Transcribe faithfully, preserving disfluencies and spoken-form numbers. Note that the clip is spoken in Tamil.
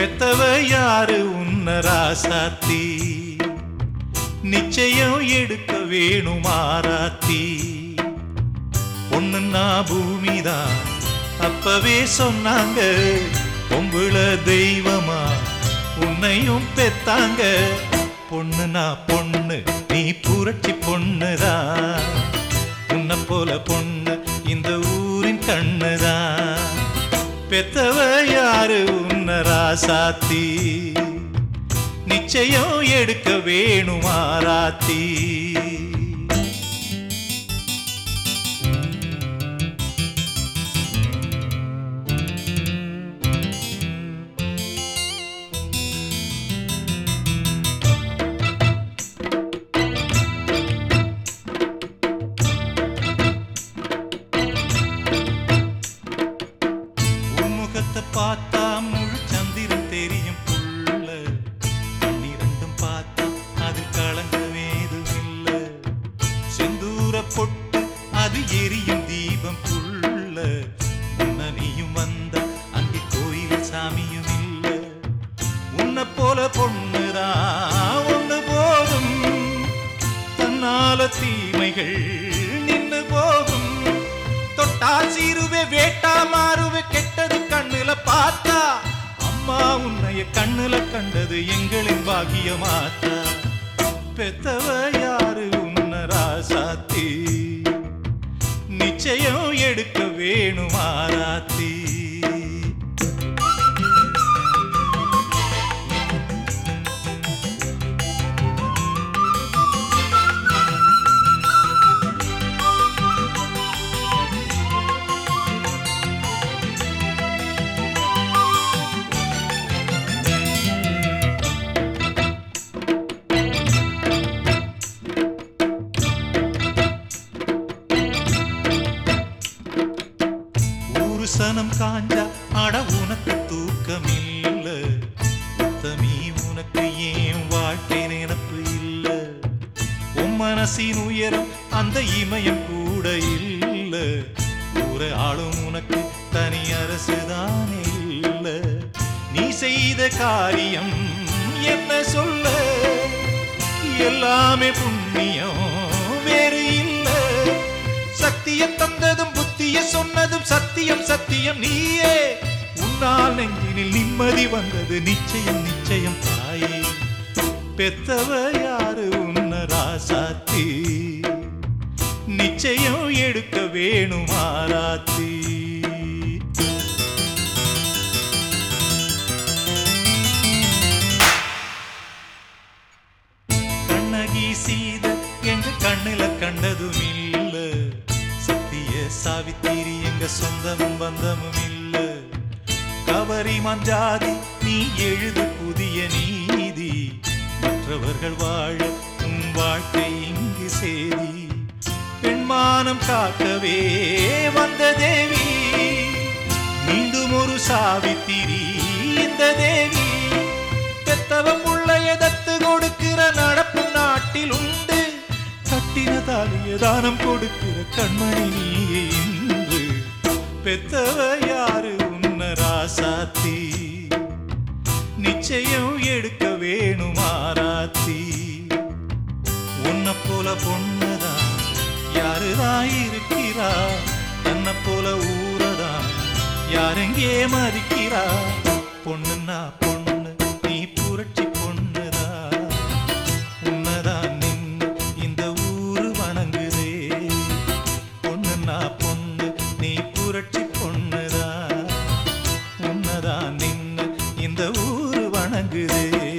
பெத்தவ யாரு உன்ன ராசாத்தி, நிச்சயம் எடுக்க வேணும் ஆராத்தி. பொண்ணுன்னா பூமிதான் அப்பவே சொன்னாங்க, பொம்புள தெய்வமா உன்னையும் பெத்தாங்க. பொண்ணுனா பொண்ணு நீ புரட்சி பொண்ணுதான், உன்னை போல பொண்ணு இந்த ஊரின் கண்ணுதான். பெத்தவ யாரு உன்ன ராசாத்தி, நிச்சயம் எடுக்க வேணும் ஆராத்தி. பார்த்தா முழு சந்திரன் தெரியும் புள்ள, பன்னிரண்டும் பார்த்தா அது களங்கவேதும் இல்ல. செந்தூர பொட்டு அது எரியும் தீபம் புள்ள, உன்னனியும் வந்த அங்கே கோயில் சாமியும் இல்ல. உன்னை போல பொண்ணுதான் ஒண்ணு போதும், தன்னால தீமைகள் நின்னு போகும். தொட்டா சீருவே வேட்டா மாறுவே கெட்டது கண்ணுல பார்த்தா, அம்மா உன்னைய கண்ணுல கண்டது எங்களின் பாகியமாத்தா. பெத்தவ யாரு உன்ன ராசாத்தி, நிச்சயம் எடுக்க வேணும் ஆராத்தி. சனம் காஞ்சா அட உனக்கு தூக்கம் இல்ல, உத்தமி உனக்கு ஏன் வாழ்க்கை நினப்பு இல்ல. உன் மனசின் உயரம் அந்த இமயம் கூட இல்ல, ஒரு ஆளும் உனக்கு தனி அரசுதானே இல்ல. நீ செய்த காரியம் என்ன சொல்ல, எல்லாமே புண்ணியம் வேறு இல்ல. சத்தியம் தந்ததும் புத்திய சொன்னதும் சத்தியம் சத்தியம் நீயே, உன்னால் நெஞ்சினில் நிம்மதி வந்தது நிச்சயம் நிச்சயம் தாயே. பெத்தவ யாரு உன்ன ராசாத்தி, நிச்சயம் எடுக்க வேணும் ஆராத்தி. கண்ணகி சீத எங்க கண்ணுல கண்டதும் இல்ல, சத்திய சாவித்திரி எங்க சொந்தமும் பந்தமும் இல்ல. கவரி மஞ்சாதி நீ எழுது புதிய நீதி, மற்றவர்கள் வாழ உன் வாழ்க்கை இங்கு சேதி. பெண்மானம் காக்கவே வந்த தேவி, மீண்டும் ஒரு சாவித்திரி இந்த தேவி. பெத்தவ புள்ளைய தத்து கொடுக்கிற நடப்பு நாட்டில் உண்டு, கட்டின தாலிய தானம் கொடுக்கிற கண்மணி நீயே இன்று. பெத்தவ யாரு உன்ன ராசாத்தி, நிச்சயம் எடுக்க வேணும் ஆராத்தி. உன்னை போல பொண்ணுதான் யாருதான் இருக்கிறா, தன்னை போல ஊரதான் யாரெங்கே மதிக்கிறா. பொண்ணுன்னா பொண்ணு நீ புரட்சி பொண்ணுதா, உன்னதான் நின்னு இந்த ஊரு வணங்குதே. பொண்ணுன்னா பொண்ணு நீ புரட்சி பொண்ணுதா, உன்னதான் நின்னு இந்த ஊரு வணங்குதே.